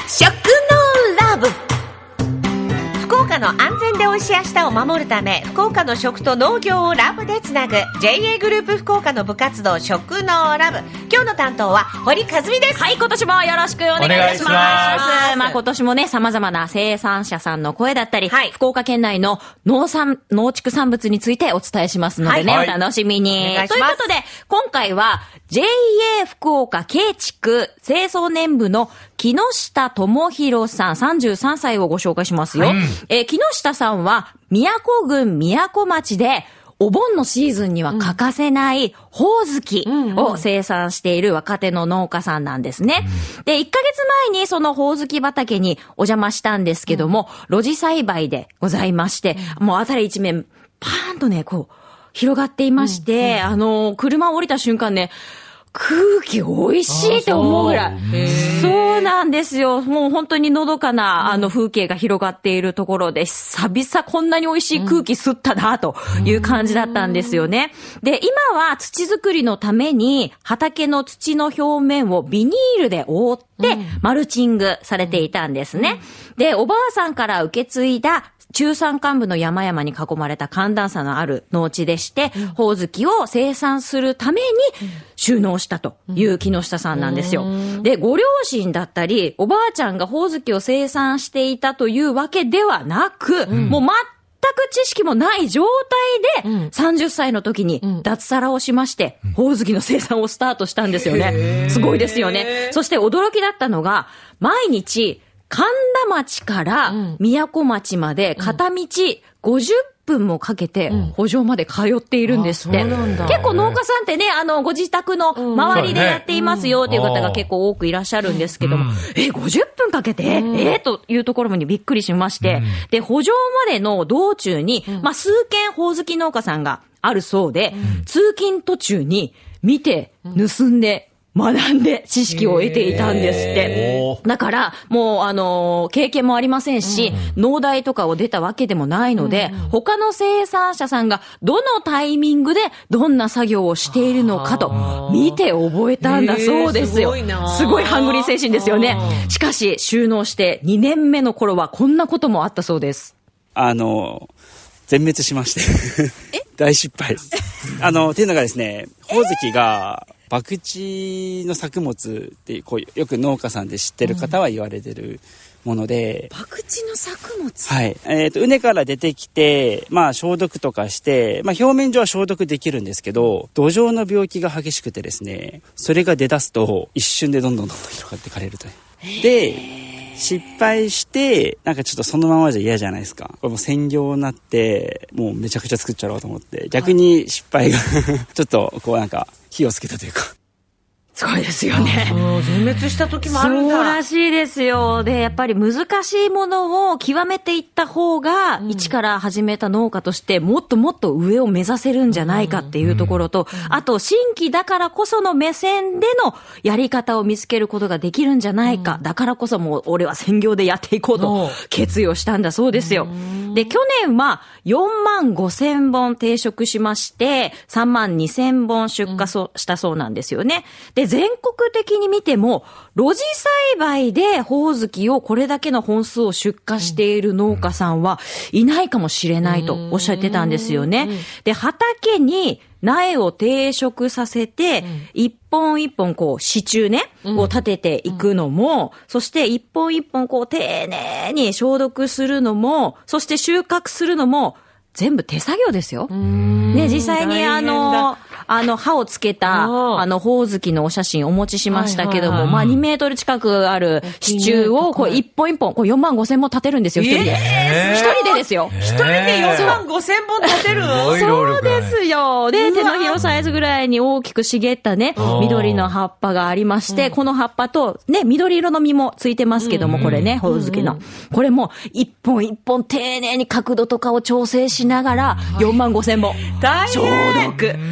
食のラブ。福岡の安全で美味しい明日を守るため、福岡の食と農業をラブでつなぐ JA グループ福岡の部活動食のラブ。今日の担当は堀和美です。 はい、今年もよろしくお願いします。まあ今年もね、様々な生産者さんの声だったり、はい、福岡県内の農畜産物についてお伝えしますのでね、はい、お楽しみに。ということで、今回は JA 福岡京地区清掃年部の木下智博さん33歳をご紹介しますよ。木下さんは宮古郡宮古町でお盆のシーズンには欠かせないほおずきを生産している若手の農家さんなんですね。で、1ヶ月前にそのほおずき畑にお邪魔したんですけども、露地栽培でございまして、もう辺り一面パーンとね、こう広がっていまして、車を降りた瞬間ね、空気美味しいって思うぐらい。そうなんですよ。もう本当にのどかな風景が広がっているところで、久々こんなに美味しい空気吸ったなという感じだったんですよね。で、今は土作りのために畑の土の表面をビニールで覆ってマルチングされていたんですね。で、おばあさんから受け継いだ中山間部の山々に囲まれた寒暖差のある農地でして、ほおずきを生産するために収納したという木下さんなんですよ。で、ご両親だったり、おばあちゃんがほおずきを生産していたというわけではなく、もう全く知識もない状態で30歳の時に脱サラをしまして、ほおずきの生産をスタートしたんですよね。すごいですよね。そして驚きだったのが、毎日、神田町から宮古町まで片道50分もかけて補助まで通っているんですって。結構農家さんってね、ご自宅の周りでやっていますよっていう方が結構多くいらっしゃるんですけども、50分かけてというところにびっくりしまして、で、補助までの道中に、数軒ほおずき農家さんがあるそうで、通勤途中に見て、盗んで、学んで知識を得ていたんですって。だから、もう、経験もありませんし、農大とかを出たわけでもないので、他の生産者さんがどのタイミングでどんな作業をしているのかと見て覚えたんだそうですよ。すごいハングリー精神ですよね。しかし、収納して2年目の頃はこんなこともあったそうです。 全滅しまして。大失敗。っていうのがですね、ほおずきが、博打の作物ってこうよく農家さんで知ってる方は言われてるもので、 博打の作物、 はい、畝から出てきて、消毒とかして、表面上は消毒できるんですけど、土壌の病気が激しくてですね、それが出だすと一瞬でどんどん広がってかれるという。で、失敗してなんかちょっとそのままじゃ嫌じゃないですか。これもう専業になってもうめちゃくちゃ作っちゃおうと思って、逆に失敗がちょっとこうなんか火をつけたというか。 すごいですよね。 全滅した時もあるんだ。 そうらしいですよ。で、やっぱり難しいものを極めていった方が、一から始めた農家としてもっともっと上を目指せるんじゃないかっていうところと、あと新規だからこその目線でのやり方を見つけることができるんじゃないか。だからこそもう俺は専業でやっていこうと決意をしたんだそうですよ。で、去年は45,000本定食しまして、32,000本出荷したそうなんですよね。で、全国的に見ても露地栽培でほおずきをこれだけの本数を出荷している農家さんはいないかもしれないとおっしゃってたんですよね。で、畑に苗を定植させて、一本一本こう支柱ね、を立てていくのも、そして一本一本こう丁寧に消毒するのも、そして収穫するのも全部手作業ですよ。ね、実際に刃をつけた、ほおずきのお写真お持ちしましたけども、2メートル近くある支柱を、こう、一本一本、こう、45,000本立てるんですよ、一人で。一人でですよ。 一人で45,000本立てるの？ そうですよ。で、手のひらサイズぐらいに大きく茂ったね、緑の葉っぱがありまして、この葉っぱと、ね、緑色の実もついてますけども、これね、ほおずきの。これも、一本一本丁寧に角度とかを調整しながら、45,000本。消毒。もう大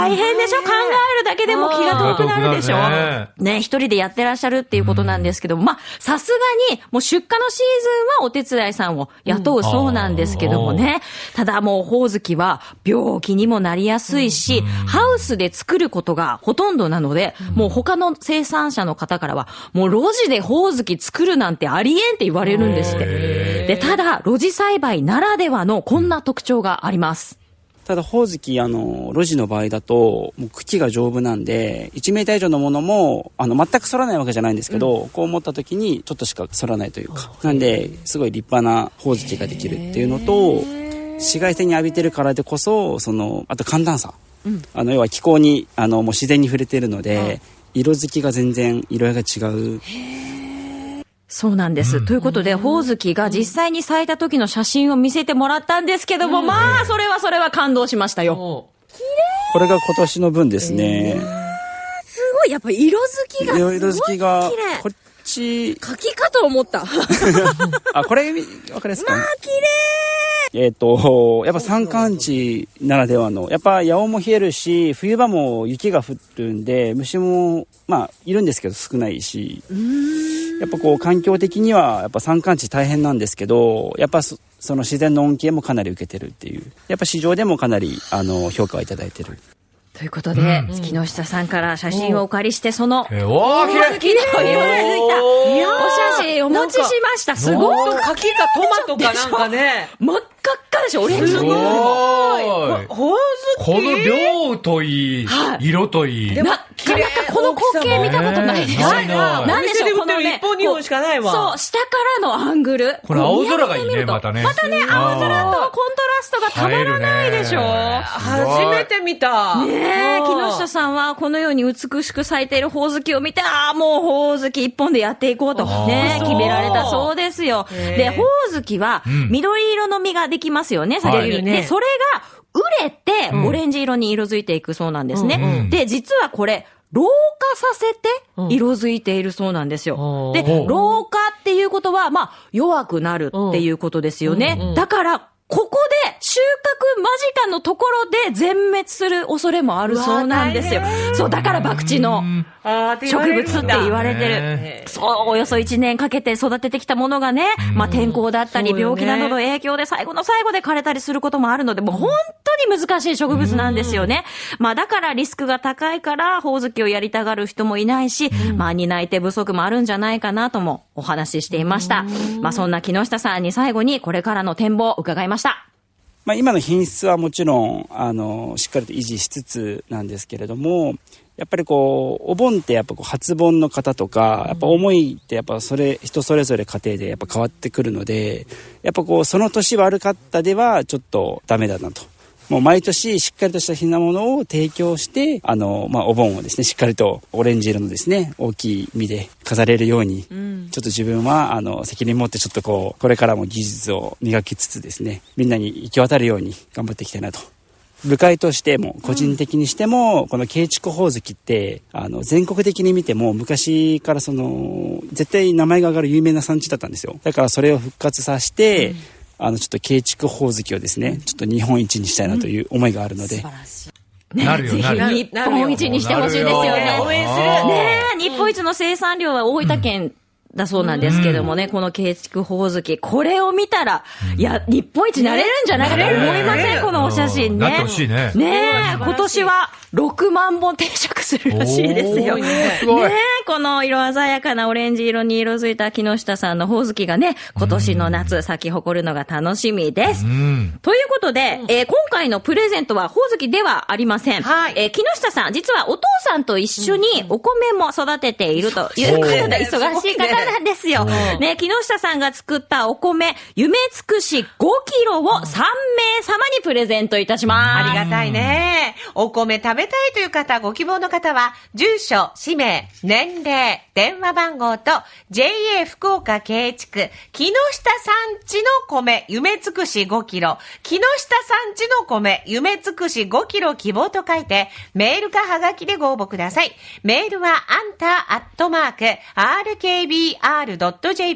大変でしょ。考えるだけでも気が遠くなるでしょ。ね、一人でやってらっしゃるっていうことなんですけども、まあ、さすがに、もう出荷のシーズンはお手伝いさんを雇うそうなんですけどもね。ただもう、ほおずきは病気にもなりやすいし、ハウスで作ることがほとんどなので、もう他の生産者の方からは、もう露地でほおずき作るなんてありえんって言われるんですって。で、ただ、露地栽培ならではのこんな特徴があります。 ただ、ほおずき、露地の場合だと、もう茎が丈夫なんで、1メーター以上のものも、全く反らないわけじゃないんですけど、こう持った時にちょっとしか反らないというか、なんで、すごい立派なほおずきができるっていうのと、紫外線に浴びてるからでこそ、あと寒暖差。要は気候に、もう自然に触れているので、色づきが全然色合いが違う。 そうなんです。ということで、ほおずきが実際に咲いた時の写真を見せてもらったんですけども、まあ、それは感動しましたよ。 綺麗。これが今年の分ですね。 すごい、やっぱ色づきがすごい綺麗。 色づきが、こっち。 柿かと思った。 あ、これ、わかりますか？ まあ、綺麗。 やっぱ山間地ならではの、やっぱ野音も冷えるし、冬場も雪が降るんで、虫も、まあ、いるんですけど少ないし、やっぱこう環境的には、やっぱ山間地大変なんですけど、やっぱその自然の恩恵もかなり受けてるっていう、やっぱ市場でもかなり、評価をいただいてる。 ということで、木下さんから写真をお借りして、その、 綺麗。 ほおずきの色づいた、お写真お持ちしました。すごい。 柿かトマトかなんかね。 真っ赤っかでしょ、オレンジ。 すごい。 ほおずき。 この量といい、色といい。 なかなかこの光景見たことないでしょ。 なんでしょう、このね、1本2本しかないわ。 そう、下からのアングル。 これ青空がいいね、またね。 またね、青空とコントラストがたまらないでしょ。 初めて見た。 ねえ、木下さんはこのように美しく咲いているほおずきを見て、もうほおずき一本でやっていこうとね、決められたそうですよ。で、ほおずきは緑色の実ができますよね、先に。で、それが熟れてオレンジ色に色づいていくそうなんですね。で、実はこれ、老化させて色づいているそうなんですよ。で、老化っていうことは、まあ、弱くなるっていうことですよね。だから、ここで収穫間近のところで全滅する恐れもあるそうなんですよ。そう、だから博打の植物って言われてる。そう、およそ1年かけて育ててきたものがね、まあ天候だったり病気などの影響で最後の最後で枯れたりすることもあるので、もう本当に難しい植物なんですよね。まあだからリスクが高いからほおずきをやりたがる人もいないし、まあ担い手不足もあるんじゃないかなともお話ししていました。まあそんな木下さんに最後にこれからの展望を伺いました。 まあ、今の品質はもちろんしっかりと維持しつつなんですけれども、やっぱりこうお盆ってやっぱこう初盆の方とか、やっぱ思いってやっぱ人それぞれ家庭でやっぱ変わってくるので、やっぱこうその年悪かったではちょっとダメだなと。もう毎年しっかりとした品物を提供して、まあ、お盆をですね、しっかりとオレンジ色のですね、大きい実で飾れるように、ちょっと自分は、責任持ってちょっとこれからも技術を磨きつつですね、みんなに行き渡るように頑張っていきたいなと。部会としても、個人的にしても、この慶筑ほおずきって、全国的に見ても、昔から絶対名前が上がる有名な産地だったんですよ。だからそれを復活させて、ちょっと慶筑ほおずきをですね、ちょっと日本一にしたいなという思いがあるので。 素晴らしい。ね、ぜひ日本一にしてほしいですよね。 応援する。 ねえ、日本一の生産量は大分県だそうなんですけどもね、この慶筑ほおずき、これを見たら、いや、日本一になれるんじゃないかと思いません、このお写真ね。 なってほしいね。 ねえ、今年は6万本定食するらしいですよ。ねえ、この色鮮やかなオレンジ色に色づいた木下さんのほおずきがね、今年の夏咲き誇るのが楽しみです。ということで、今回のプレゼントはほおずきではありません。 はい。 木下さん、実はお父さんと一緒にお米も育てているということで、忙しい方なんですよ。ね、木下さんが作ったお米、夢つくし5キロを3名様にプレゼントいたします。 ありがたいね。お米食べたいという方、ご希望の方は、住所、氏名、年齢、電話番号と、JA 福岡慶筑、木下産地の米、夢つくし5キロ、木下産地の米、夢つくし5キロ希望と書いて、メールかはがきでご応募ください。メールは、anta@rkbr.jp、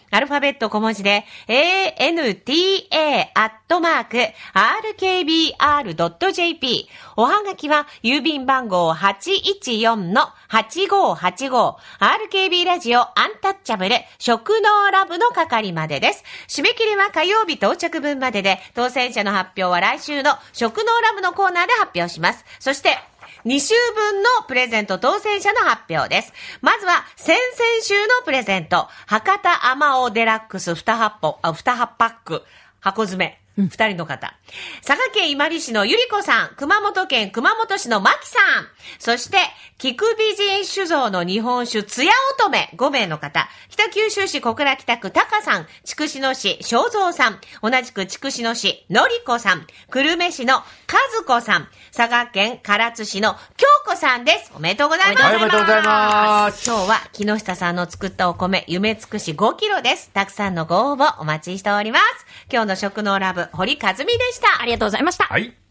アルファベット小文字で anta@rkbr.jp。おはがきは郵便番号 814-8585 RKB ラジオアンタッチャブル食農ラブの係までです。締め切りは火曜日到着分までで、当選者の発表は来週の食農ラブのコーナーで発表します。そして2週分のプレゼント当選者の発表です。まずは先々週のプレゼント、博多あまおデラックス2パック箱詰め。2人の方。佐賀県伊万里市のゆりこさん、熊本県熊本市のまきさん、そして、菊美人酒造の日本酒、つや乙女、5名の方。北九州市小倉北区、たかさん、筑紫野市、正蔵さん、同じく筑紫野市、のりこさん、久留米市の和子さん、佐賀県唐津市の京子さんです。おめでとうございます。 おめでとうございます。 今日は木下さんの作ったお米、夢つくし5キロです。たくさんのご応募お待ちしております。今日の食農ラブ、堀和美でした。 ありがとうございました。 はい。